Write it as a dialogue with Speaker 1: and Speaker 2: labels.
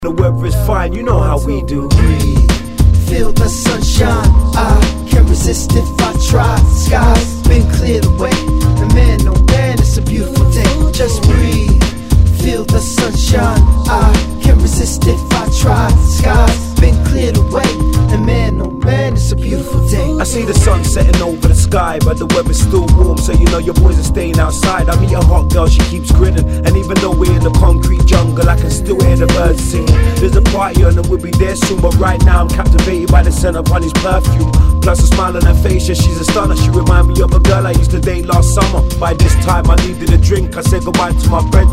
Speaker 1: The weather is fine, you know how we do.
Speaker 2: Breathe, feel the sunshine. I can't resist if I try. Skies been cleared away, and man, oh man, it's a beautiful day. Just breathe, feel the sunshine. I can't resist if I try. Skies been cleared away, and man, oh man, it's a beautiful day.
Speaker 1: I see the sun setting over the sky, but the weather's still warm, so you know your boys are staying outside. I meet a hot girl, she keeps grinning, and even though we're in the concrete jungle, I can still hear the birds singing. There's a party on and we'll be there soon, but right now I'm captivated by the scent of honey's perfume. Plus a smile on her face, yeah, she's a stunner. She remind me of a girl I used to date last summer. By this time I needed a drink, I said goodbye to my friend.